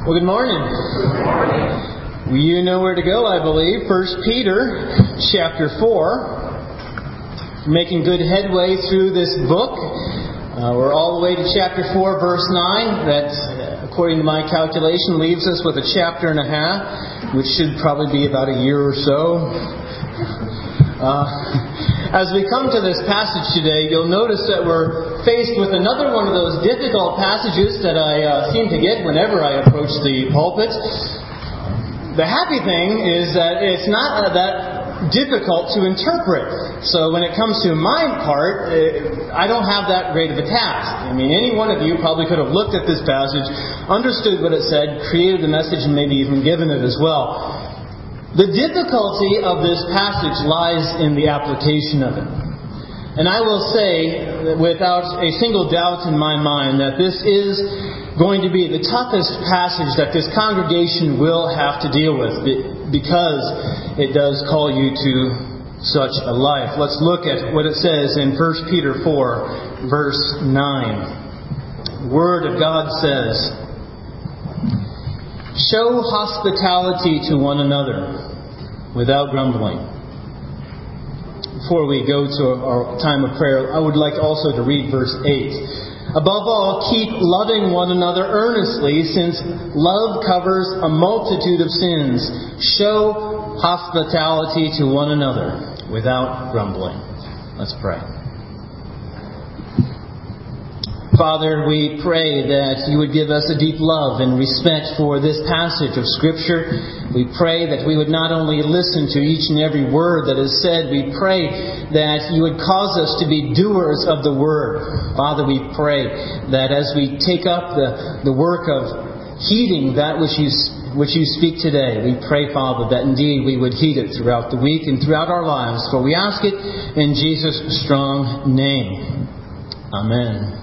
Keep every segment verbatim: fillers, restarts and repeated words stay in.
Well, good morning. Good morning. You know where to go, I believe. First Peter, chapter four. Making good headway through this book. Uh, we're all the way to chapter four, verse nine. That, according to my calculation, leaves us with a chapter and a half, which should probably be about a year or so. Uh, as we come to this passage today, you'll notice that we're faced with another one of those difficult passages that I uh, seem to get whenever I approach the pulpit. The happy thing is that it's not uh, that difficult to interpret. So when it comes to my part, uh, I don't have that great of a task. I mean, any one of you probably could have looked at this passage, understood what it said, created the message, and maybe even given it as well. The difficulty of this passage lies in the application of it. And I will say, without a single doubt in my mind, that this is going to be the toughest passage that this congregation will have to deal with, because it does call you to such a life. Let's look at what it says in First Peter four, verse nine. The Word of God says, "Show hospitality to one another without grumbling." Before we go to our time of prayer, I would like also to read verse eight. "Above all, keep loving one another earnestly, since love covers a multitude of sins. Show hospitality to one another without grumbling." Let's pray. Father, we pray that you would give us a deep love and respect for this passage of Scripture. We pray that we would not only listen to each and every word that is said, we pray that you would cause us to be doers of the Word. Father, we pray that as we take up the, the work of heeding that which you, which you speak today, we pray, Father, that indeed we would heed it throughout the week and throughout our lives. For we ask it in Jesus' strong name. Amen.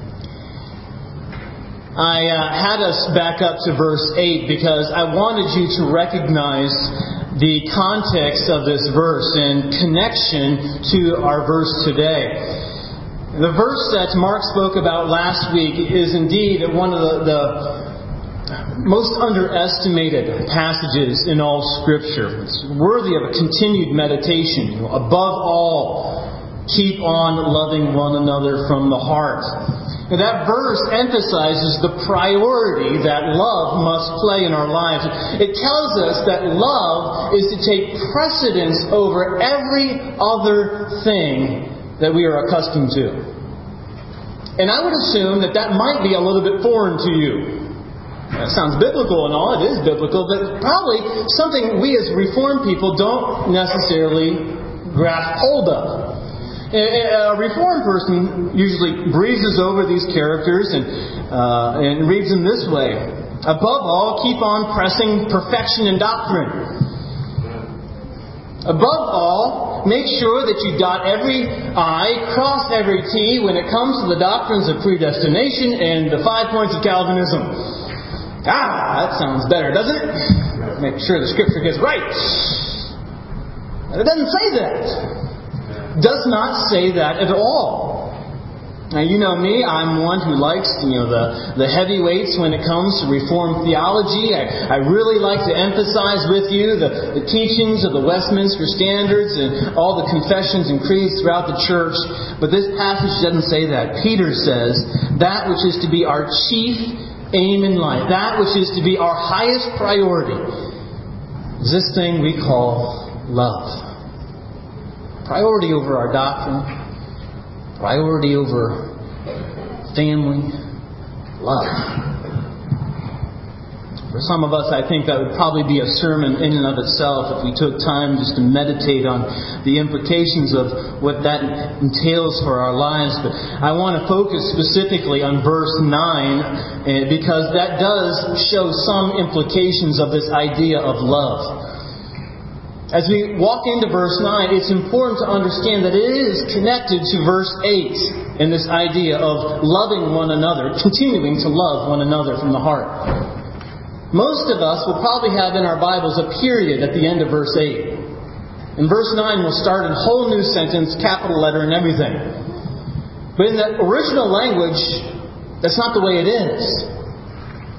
I uh, had us back up to verse eight because I wanted you to recognize the context of this verse in connection to our verse today. The verse that Mark spoke about last week is indeed one of the, the most underestimated passages in all Scripture. It's worthy of a continued meditation. You know, above all, keep on loving one another from the heart. That verse emphasizes the priority that love must play in our lives. It tells us that love is to take precedence over every other thing that we are accustomed to. And I would assume that that might be a little bit foreign to you. That sounds biblical and all, it is biblical, but probably something we as Reformed people don't necessarily grasp hold of. A Reformed person usually breezes over these characters and, uh, and reads them this way. Above all, keep on pressing perfection in doctrine. Above all, make sure that you dot every I, cross every T when it comes to the doctrines of predestination and the five points of Calvinism. Ah, that sounds better, doesn't it? Make sure the Scripture gets right. But it doesn't say that. Does not say that at all. Now, you know me, I'm one who likes, you know, the, the heavyweights when it comes to Reformed theology. I, I really like to emphasize with you the, the teachings of the Westminster Standards and all the confessions and creeds throughout the church. But this passage doesn't say that. Peter says that which is to be our chief aim in life, that which is to be our highest priority, is this thing we call love. Priority over our doctrine, priority over family, love. For some of us, I think that would probably be a sermon in and of itself if we took time just to meditate on the implications of what that entails for our lives. But I want to focus specifically on verse nine because that does show some implications of this idea of love. As we walk into verse nine, it's important to understand that it is connected to verse eight in this idea of loving one another, continuing to love one another from the heart. Most of us will probably have in our Bibles a period at the end of verse eight. In verse nine, we'll start a whole new sentence, capital letter and everything. But in the original language, that's not the way it is.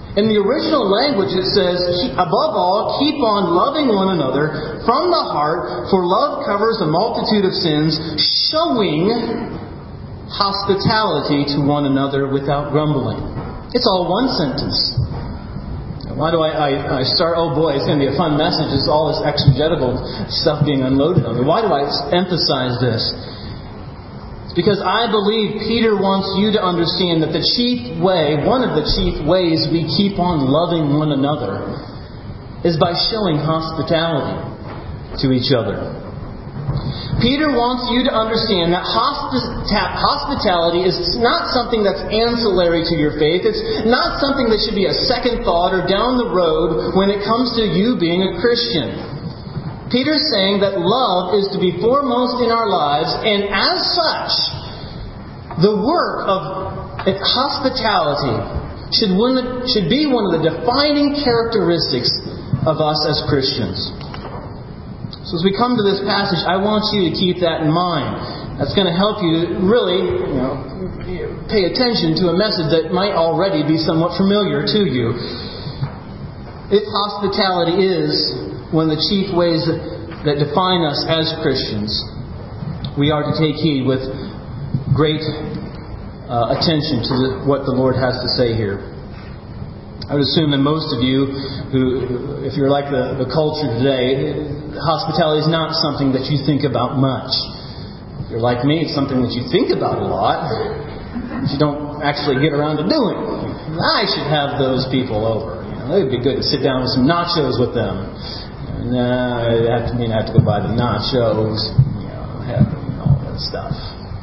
In the original language it says, above all, keep on loving one another from the heart, for love covers a multitude of sins, showing hospitality to one another without grumbling. It's all one sentence. Why do I, I, I start, oh boy, it's going to be a fun message. It's all this exegetical stuff being unloaded on me. Why do I emphasize this? It's because I believe Peter wants you to understand that the chief way, one of the chief ways we keep on loving one another is by showing hospitality to each other. Peter wants you to understand that hospitality is not something that's ancillary to your faith. It's not something that should be a second thought or down the road when it comes to you being a Christian. Peter's saying that love is to be foremost in our lives, and as such, the work of hospitality should, one, should be one of the defining characteristics of us as Christians. So as we come to this passage, I want you to keep that in mind. That's going to help you really, you know, pay attention to a message that might already be somewhat familiar to you. If hospitality is one of the chief ways that, that define us as Christians, we are to take heed with great uh, attention to the, what the Lord has to say here. I would assume that most of you, who, if you're like the, the culture today, hospitality is not something that you think about much. If you're like me, it's something that you think about a lot, but you don't actually get around to doing. I should have those people over. You know, it'd be good to sit down with some nachos with them. No, it have to mean I have to go buy the nachos, you know, have you know, all that stuff.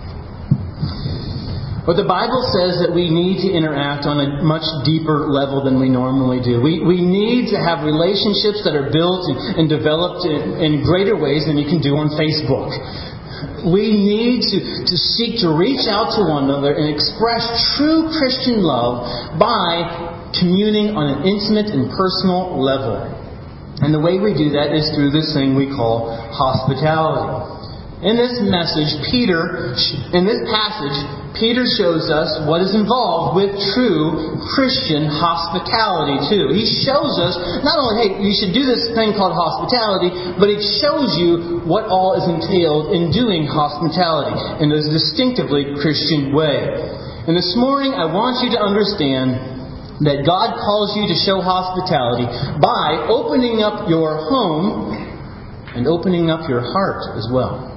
But the Bible says that we need to interact on a much deeper level than we normally do. We we need to have relationships that are built and, and developed in, in greater ways than you can do on Facebook. We need to, to seek to reach out to one another and express true Christian love by communing on an intimate and personal level. And the way we do that is through this thing we call hospitality. In this message, Peter, in this passage, Peter shows us what is involved with true Christian hospitality too. He shows us not only, hey, you should do this thing called hospitality, but it shows you what all is entailed in doing hospitality in a distinctively Christian way. And this morning, I want you to understand that God calls you to show hospitality by opening up your home and opening up your heart as well.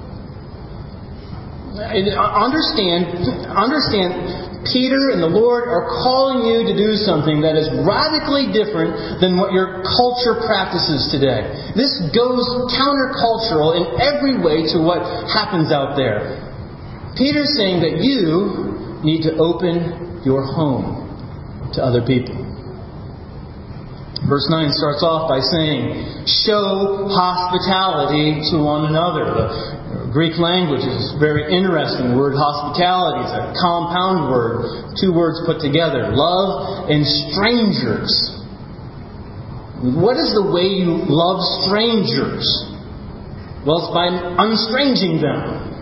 Understand, understand, Peter and the Lord are calling you to do something that is radically different than what your culture practices today. This goes countercultural in every way to what happens out there. Peter's saying that you need to open your home to other people. Verse nine starts off by saying, show hospitality to one another. The Greek language is very interesting. The word hospitality is a compound word, two words put together, love and strangers. What is the way you love strangers? Well, it's by unstranging them.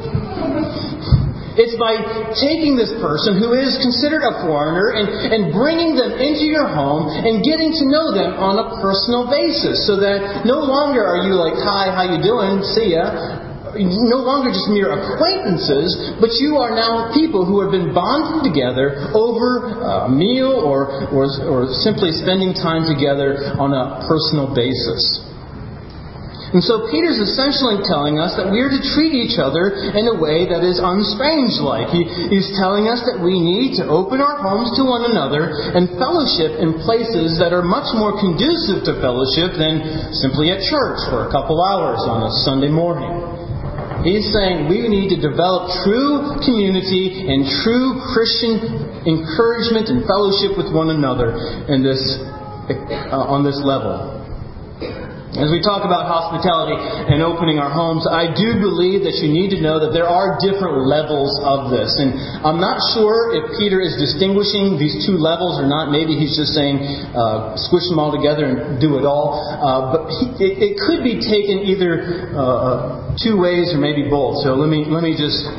It's by taking this person who is considered a foreigner and, and bringing them into your home and getting to know them on a personal basis, so that no longer are you like, hi, how you doing? See ya. No longer just mere acquaintances, but you are now people who have been bonded together over a meal or, or, or simply spending time together on a personal basis. And so Peter's essentially telling us that we are to treat each other in a way that is unstrange-like. He, he's telling us that we need to open our homes to one another and fellowship in places that are much more conducive to fellowship than simply at church for a couple hours on a Sunday morning. He's saying we need to develop true community and true Christian encouragement and fellowship with one another in this, uh, on this level. As we talk about hospitality and opening our homes, I do believe that you need to know that there are different levels of this. And I'm not sure if Peter is distinguishing these two levels or not. Maybe he's just saying, uh, squish them all together and do it all. Uh, but he, it, it could be taken either uh, two ways or maybe both. So let me let me just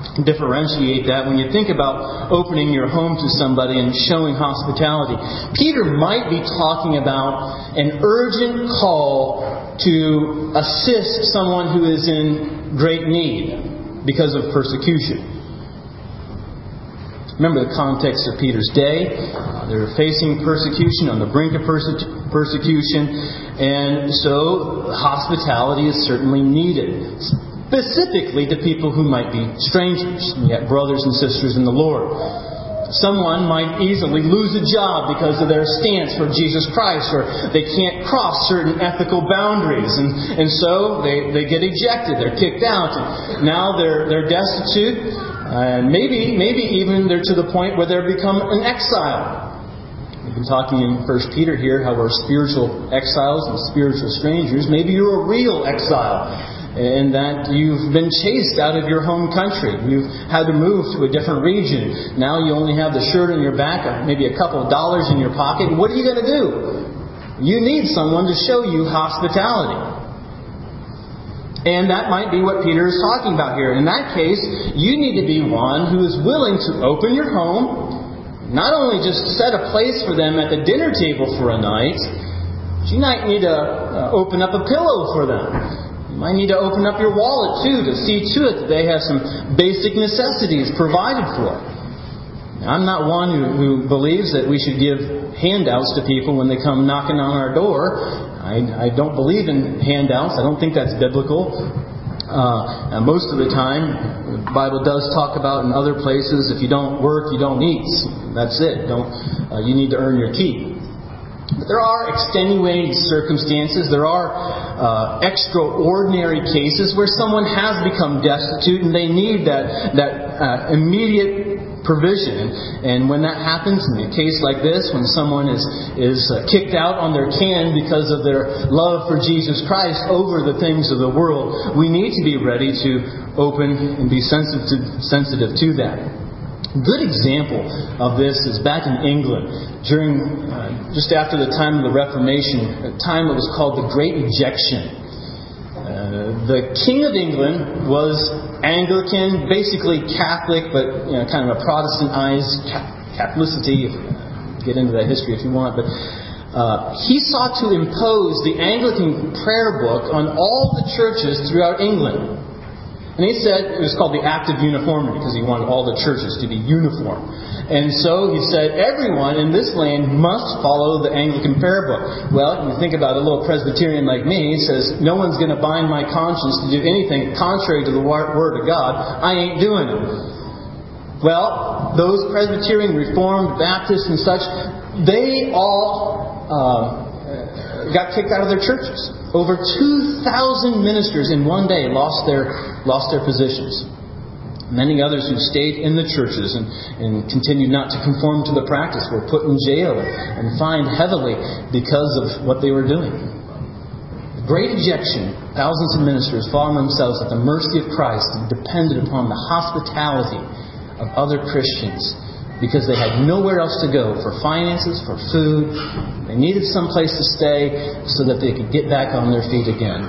differentiate that when you think about opening your home to somebody and showing hospitality. Peter might be talking about an urgent call to assist someone who is in great need because of persecution. Remember the context of Peter's day. Uh, they were facing persecution, on the brink of perse- persecution, and so hospitality is certainly needed. Specifically to people who might be strangers, and yet brothers and sisters in the Lord. Someone might easily lose a job because of their stance for Jesus Christ, or they can't cross certain ethical boundaries, and, and so they, they get ejected, they're kicked out, and now they're they're destitute, and maybe maybe even they're to the point where they've become an exile. We've been talking in First Peter here how we're spiritual exiles and spiritual strangers. Maybe you're a real exile, in that you've been chased out of your home country. You've had to move to a different region. Now you only have the shirt on your back, maybe a couple of dollars in your pocket. What are you going to do? You need someone to show you hospitality. And that might be what Peter is talking about here. In that case, you need to be one who is willing to open your home, not only just set a place for them at the dinner table for a night, but you might need to uh, open up a pillow for them. You might need to open up your wallet too to see to it that they have some basic necessities provided for. Now, I'm not one who, who believes that we should give handouts to people when they come knocking on our door. I, I don't believe in handouts. I don't think that's biblical. Uh, and most of the time, the Bible does talk about in other places, if you don't work, you don't eat. That's it. Don't. Uh, you need to earn your keep. But there are extenuating circumstances. There are uh, extraordinary cases where someone has become destitute and they need that that uh, immediate provision. And when that happens, in a case like this, when someone is is uh, kicked out on their can because of their love for Jesus Christ over the things of the world, we need to be ready to open and be sensitive sensitive to that. A good example of this is back in England, during uh, just after the time of the Reformation, a time that was called the Great Ejection. Uh, the King of England was Anglican, basically Catholic, but you know, kind of a Protestantized Catholicity. Get into that history if you want, but uh, he sought to impose the Anglican prayer book on all the churches throughout England. And he said, it was called the Act of Uniformity because he wanted all the churches to be uniform. And so he said, everyone in this land must follow the Anglican prayer book. Well, you think about a little Presbyterian like me, he says, no one's going to bind my conscience to do anything contrary to the Word of God. I ain't doing it. Well, those Presbyterian, Reformed, Baptists and such, they all uh, got kicked out of their churches. Over two thousand ministers in one day lost their lost their positions. Many others who stayed in the churches and, and continued not to conform to the practice were put in jail and fined heavily because of what they were doing. The Great Ejection, thousands of ministers found themselves at the mercy of Christ and depended upon the hospitality of other Christians because they had nowhere else to go for finances, for food. They needed some place to stay so that they could get back on their feet again.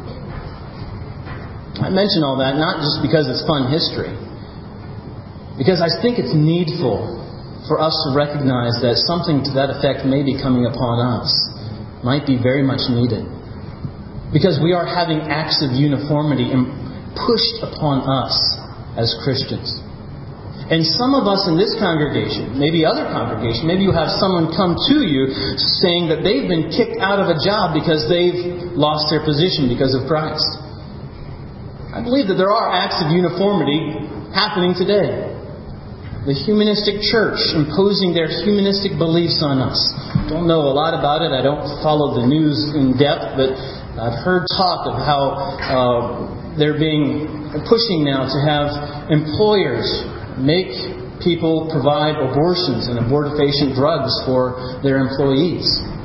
I mention all that not just because it's fun history, because I think it's needful for us to recognize that something to that effect may be coming upon us, might be very much needed. Because we are having acts of uniformity pushed upon us as Christians. And some of us in this congregation, maybe other congregation, maybe you have someone come to you saying that they've been kicked out of a job because they've lost their position because of Christ. I believe that there are acts of uniformity happening today. The humanistic church imposing their humanistic beliefs on us. I don't know a lot about it. I don't follow the news in depth, but I've heard talk of how uh, they're being pushing now to have employers make people provide abortions and abortifacient drugs for their employees.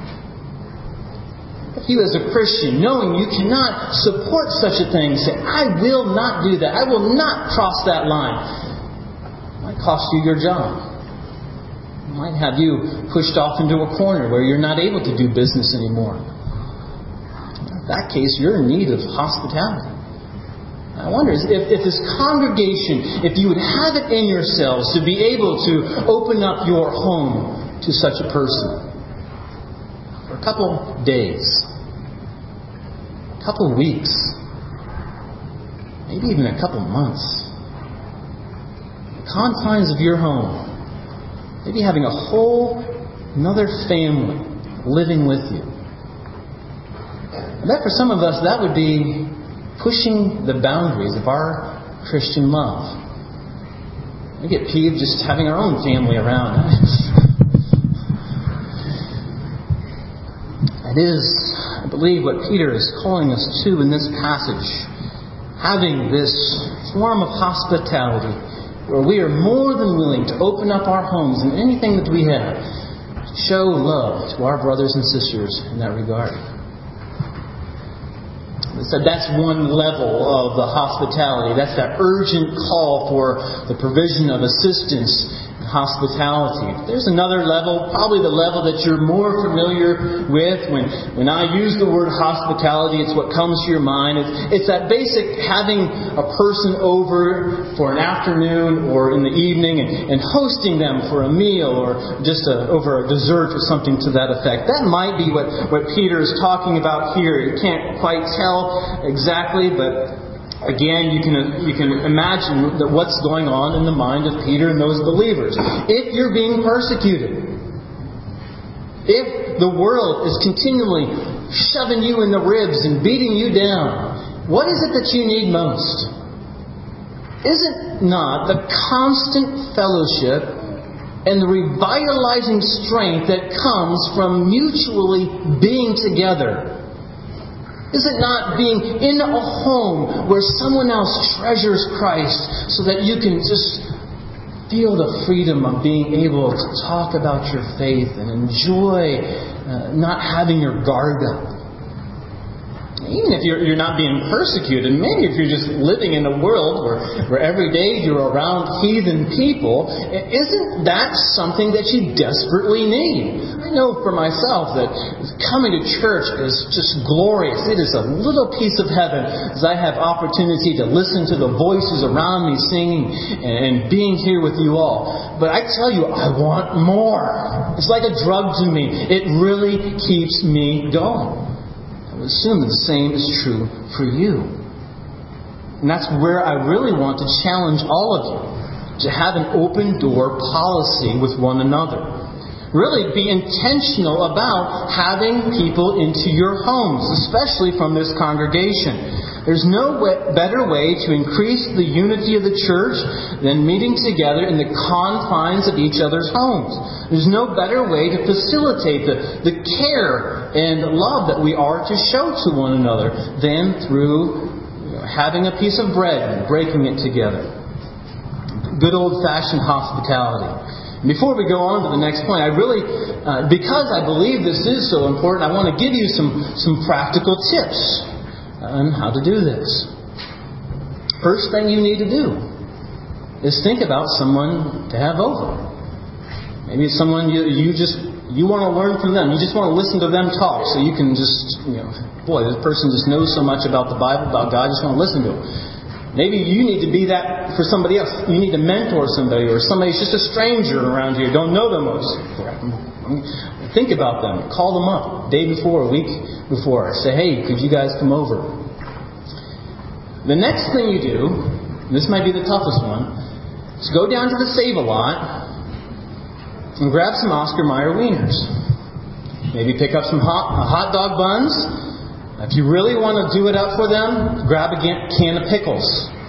If you as a Christian, knowing you cannot support such a thing, say, I will not do that. I will not cross that line. It might cost you your job. It might have you pushed off into a corner where you're not able to do business anymore. In that case, you're in need of hospitality. I wonder if, if this congregation, if you would have it in yourselves to be able to open up your home to such a person for a couple days, a couple weeks, maybe even a couple months. The confines of your home, maybe having a whole another family living with you. I bet for some of us that would be pushing the boundaries of our Christian love. We get peeved just having our own family around. It is, I believe, what Peter is calling us to in this passage. Having this form of hospitality where we are more than willing to open up our homes and anything that we have, to show love to our brothers and sisters in that regard. So that's one level of the hospitality. That's that urgent call for the provision of assistance and hospitality. There's another level, probably the level that you're more familiar with. When when I use the word hospitality, it's what comes to your mind. It's, it's that basic having a person over for an afternoon or in the evening and, and hosting them for a meal or just a, over a dessert or something to that effect. That might be what, what Peter is talking about here. You can't quite tell exactly, but again, you can you can imagine that what's going on in the mind of Peter and those believers. If you're being persecuted, if the world is continually shoving you in the ribs and beating you down, what is it that you need most? Is it not the constant fellowship and the revitalizing strength that comes from mutually being together? Is it not being in a home where someone else treasures Christ so that you can just feel the freedom of being able to talk about your faith and enjoy uh, not having your guard up? Even if you're, you're not being persecuted, maybe if you're just living in a world where, where every day you're around heathen people, isn't that something that you desperately need? I know for myself that coming to church is just glorious. It is a little piece of heaven as I have opportunity to listen to the voices around me singing and, and being here with you all. But I tell you, I want more. It's like a drug to me. It really keeps me going. I would assume that the same is true for you. And that's where I really want to challenge all of you to have an open door policy with one another. Really be intentional about having people into your homes, especially from this congregation. There's no way, better way to increase the unity of the church than meeting together in the confines of each other's homes. There's no better way to facilitate the, the care and love that we are to show to one another than through you know, having a piece of bread and breaking it together. Good old-fashioned hospitality. Before we go on to the next point, I really, uh, because I believe this is so important, I want to give you some, some practical tips on how to do this. First thing you need to do is think about someone to have over. Maybe it's someone you, you just you want to learn from them. You just want to listen to them talk, so you can just, you know, boy, this person just knows so much about the Bible, about God. I just want to listen to them. Maybe you need to be that for somebody else. You need to mentor somebody, or somebody's just a stranger around you. Don't know them most. Think about them. Call them up day before, a week before. Say, hey, could you guys come over? The next thing you do, this might be the toughest one, is go down to the Save-A-Lot and grab some Oscar Mayer wieners. Maybe pick up some hot, hot dog buns. If you really want to do it up for them, grab a can of pickles.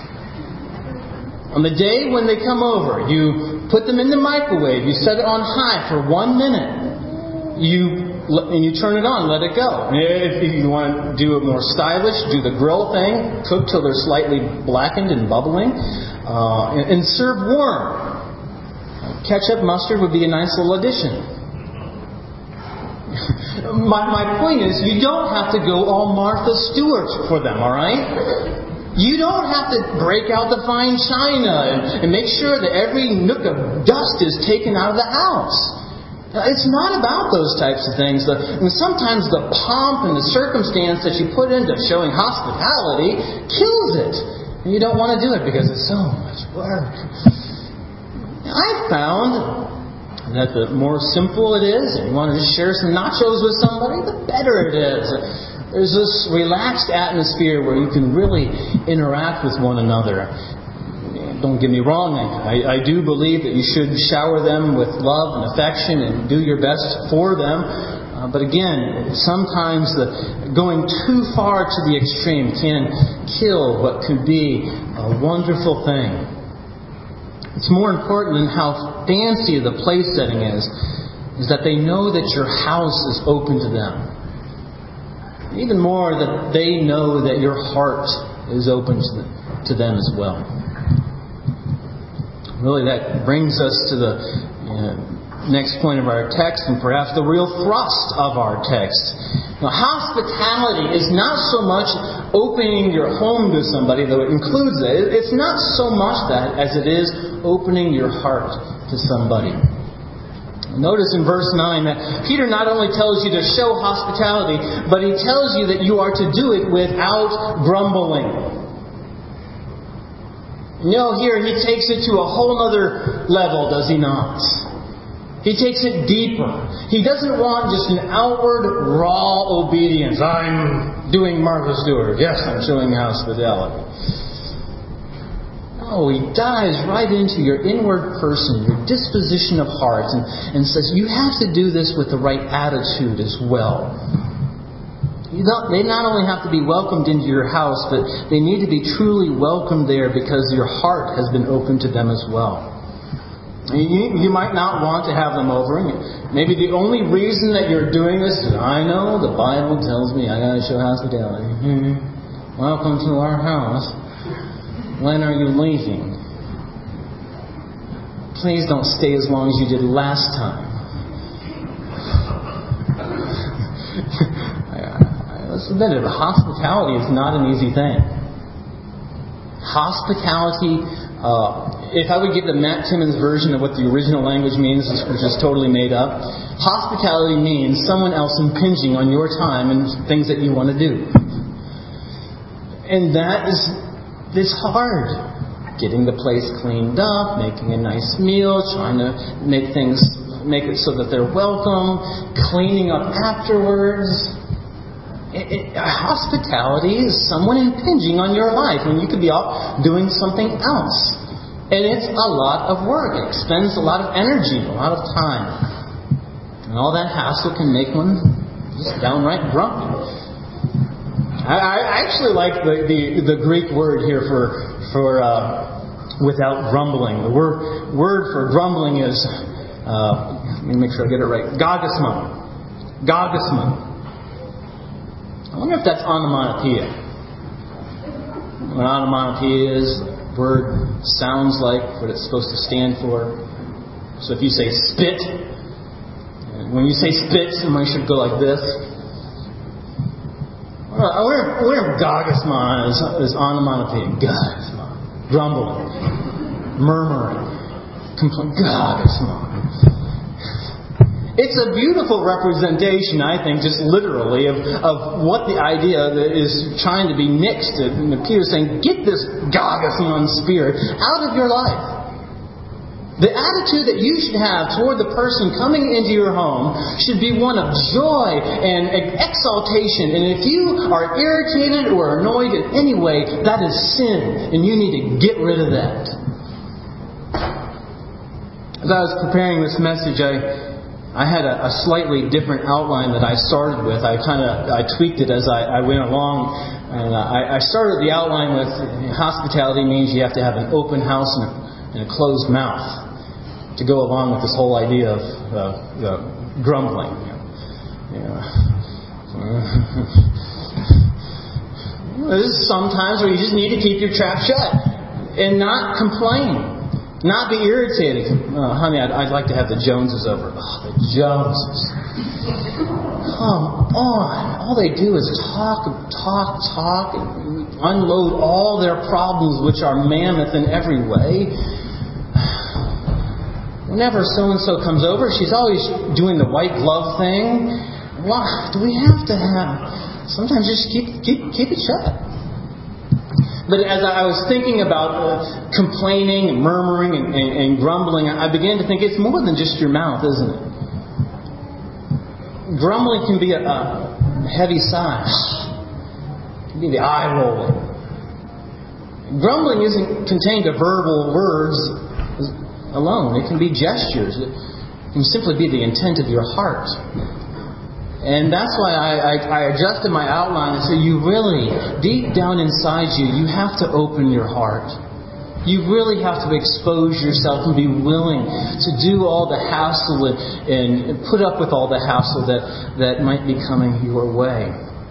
On the day when they come over, you put them in the microwave. You set it on high for one minute. You and you turn it on, let it go. If you want to do it more stylish, do the grill thing. Cook till they're slightly blackened and bubbling. Uh, and, and serve warm. Ketchup, mustard would be a nice little addition. my, my point is, you don't have to go all Martha Stewart for them, all right? You don't have to break out the fine china and, and make sure that every nook of dust is taken out of the house. It's not about those types of things. The, and sometimes the pomp and the circumstance that you put into showing hospitality kills it. And you don't want to do it because it's so much work. I've found that the more simple it is, and you want to just share some nachos with somebody, the better it is. There's this relaxed atmosphere where you can really interact with one another. Don't get me wrong, I, I do believe that you should shower them with love and affection and do your best for them. Uh, but again, sometimes the going too far to the extreme can kill what could be a wonderful thing. It's more important than how fancy the place setting is, is that they know that your house is open to them. Even more that they know that your heart is open to them, to them as well. Really, that brings us to the uh, next point of our text, and perhaps the real thrust of our text. Now, hospitality is not so much opening your home to somebody, though it includes that. It's not so much that as it is opening your heart to somebody. Notice in verse nine that Peter not only tells you to show hospitality, but he tells you that you are to do it without grumbling. You know, here he takes it to a whole other level, does he not? He takes it deeper. He doesn't want just an outward, raw obedience. I'm doing Martha Stewart. Yes, I'm showing hospitality. No, he dives right into your inward person, your disposition of heart, and, and says you have to do this with the right attitude as well. You don't, they not only have to be welcomed into your house, but they need to be truly welcomed there because your heart has been opened to them as well. You, you might not want to have them over. Maybe the only reason that you're doing this is, I know the Bible tells me I got to show hospitality. Mm-hmm. Welcome to our house. When are you leaving? Please don't stay as long as you did last time. Let's admit it, hospitality is not an easy thing. Hospitality, uh, if I would give the Matt Timmons version of what the original language means, which is totally made up, hospitality means someone else impinging on your time and things that you want to do. And that is, it's hard. Getting the place cleaned up, making a nice meal, trying to make things, make it so that they're welcome, cleaning up afterwards. It, it, hospitality is someone impinging on your life when you could be off doing something else. And it's a lot of work. It expends a lot of energy, a lot of time. And all that hassle can make one just downright grumpy. I, I actually like the, the, the Greek word here for, for uh, without grumbling. The word, word for grumbling is, uh, let me make sure I get it right, gogismon. Gogismon. I wonder if that's onomatopoeia. What onomatopoeia is, the word sounds like what it's supposed to stand for. So if you say spit, when you say spit, somebody should go like this. I wonder, I wonder if gogismon is, is onomatopoeia. Gogismon. Grumbling. Murmuring. Complaining. Gogismon. It's a beautiful representation, I think, just literally, of, of what the idea that is trying to be mixed. And Peter's saying, get this gogismon spirit out of your life. The attitude that you should have toward the person coming into your home should be one of joy and exaltation. And if you are irritated or annoyed in any way, that is sin, and you need to get rid of that. As I was preparing this message, I... I had a, a slightly different outline that I started with. I kind of I tweaked it as I, I went along. And I, I started the outline with hospitality means you have to have an open house and a, and a closed mouth to go along with this whole idea of uh, uh, grumbling. You know. This is sometimes where you just need to keep your trap shut and not complain. Not be irritated. Oh, honey, I'd, I'd like to have the Joneses over. Oh, the Joneses. Come on. All they do is talk, talk, talk, and unload all their problems, which are mammoth in every way. Whenever so-and-so comes over, she's always doing the white glove thing. Why do we have to have... Sometimes just keep, keep, keep it shut. But as I was thinking about uh, complaining and murmuring and, and, and grumbling, I began to think it's more than just your mouth, isn't it? Grumbling can be a, a heavy sigh. It can be the eye rolling. Grumbling isn't contained to verbal words alone. It can be gestures. It can simply be the intent of your heart. And that's why I, I, I adjusted my outline and said, you really, deep down inside you, you have to open your heart. You really have to expose yourself and be willing to do all the hassle and, and put up with all the hassle that, that might be coming your way.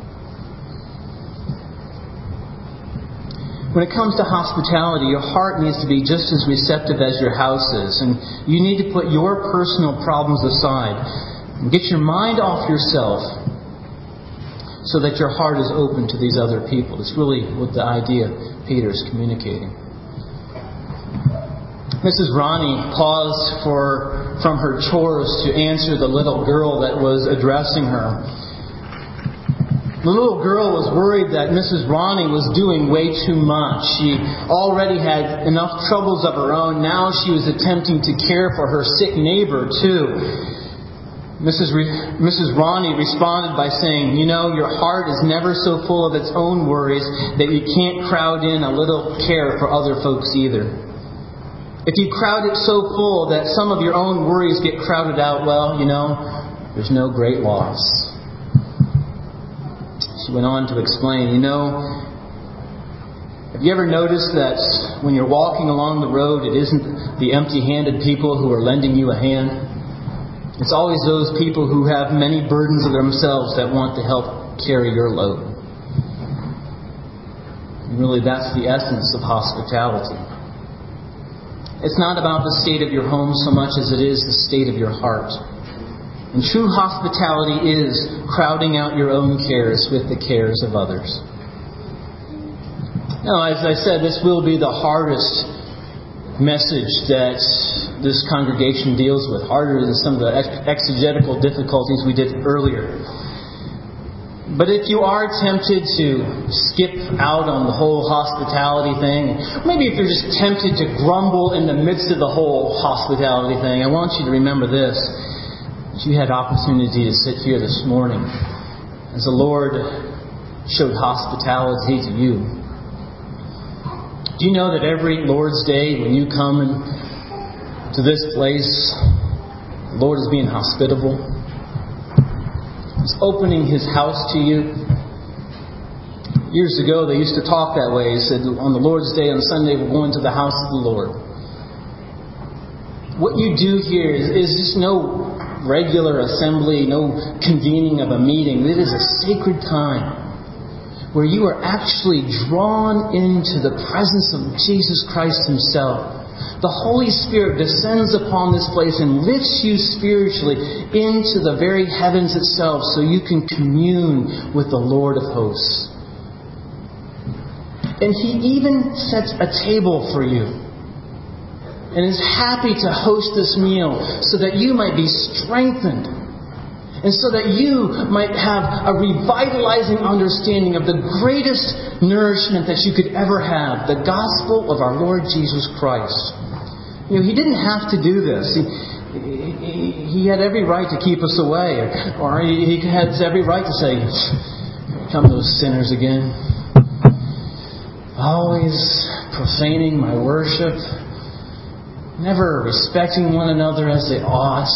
When it comes to hospitality, your heart needs to be just as receptive as your house is. And you need to put your personal problems aside and get your mind off yourself so that your heart is open to these other people. It's really what the idea Peter is communicating. Missus Ronnie paused for, from her chores to answer the little girl that was addressing her. The little girl was worried that Missus Ronnie was doing way too much. She already had enough troubles of her own. Now she was attempting to care for her sick neighbor too. Missus Re- Missus Ronnie responded by saying, you know, your heart is never so full of its own worries that you can't crowd in a little care for other folks either. If you crowd it so full that some of your own worries get crowded out, well, you know, there's no great loss. She went on to explain, you know, have you ever noticed that when you're walking along the road, it isn't the empty-handed people who are lending you a hand? It's always those people who have many burdens of themselves that want to help carry your load. And really, that's the essence of hospitality. It's not about the state of your home so much as it is the state of your heart. And true hospitality is crowding out your own cares with the cares of others. Now, as I said, this will be the hardest message that this congregation deals with, harder than some of the exegetical difficulties we did earlier. But if you are tempted to skip out on the whole hospitality thing, maybe if you're just tempted to grumble in the midst of the whole hospitality thing, I want you to remember this. You had opportunity to sit here this morning as the Lord showed hospitality to you. Do you know that every Lord's Day when you come in, to this place, the Lord is being hospitable? He's opening His house to you. Years ago they used to talk that way. He said, on the Lord's Day, on Sunday, we're going to the house of the Lord. What you do here is, is just no regular assembly, no convening of a meeting. It is a sacred time where you are actually drawn into the presence of Jesus Christ Himself. The Holy Spirit descends upon this place and lifts you spiritually into the very heavens itself so you can commune with the Lord of hosts. And He even sets a table for you and is happy to host this meal so that you might be strengthened and so that you might have a revitalizing understanding of the greatest nourishment that you could ever have, the gospel of our Lord Jesus Christ. You know, He didn't have to do this. He, he, he had every right to keep us away, or He has every right to say, come those sinners again, always profaning my worship, never respecting one another as they ought.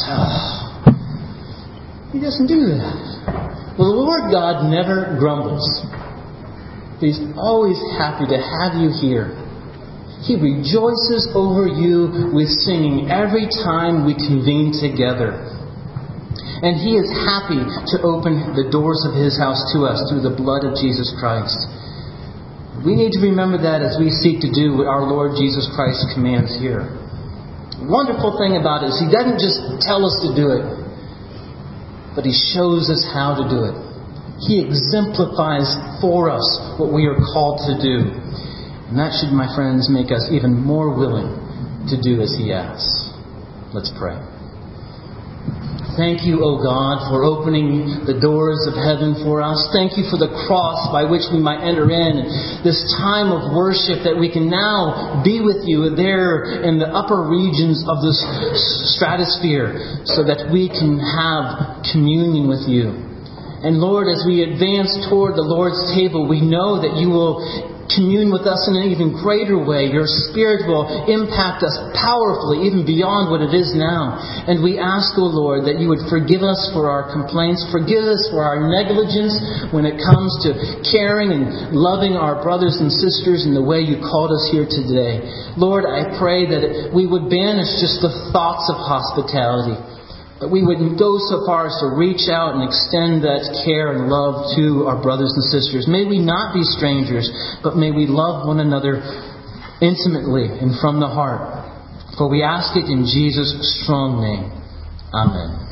He doesn't do that. Well, the Lord God never grumbles. He's always happy to have you here. He rejoices over you with singing every time we convene together. And He is happy to open the doors of His house to us through the blood of Jesus Christ. We need to remember that as we seek to do what our Lord Jesus Christ commands here. The wonderful thing about it is He doesn't just tell us to do it, but He shows us how to do it. He exemplifies for us what we are called to do. And that should, my friends, make us even more willing to do as He asks. Let's pray. Thank you, O God, for opening the doors of heaven for us. Thank you for the cross by which we might enter in. This time of worship that we can now be with you there in the upper regions of this stratosphere so that we can have communion with you. And Lord, as we advance toward the Lord's table, we know that you will commune with us in an even greater way. Your Spirit will impact us powerfully, even beyond what it is now. And we ask, O Lord, that you would forgive us for our complaints, forgive us for our negligence when it comes to caring and loving our brothers and sisters in the way you called us here today. Lord, I pray that we would banish just the thoughts of hospitality, but we would go so far as to reach out and extend that care and love to our brothers and sisters. May we not be strangers, but may we love one another intimately and from the heart. For we ask it in Jesus' strong name. Amen.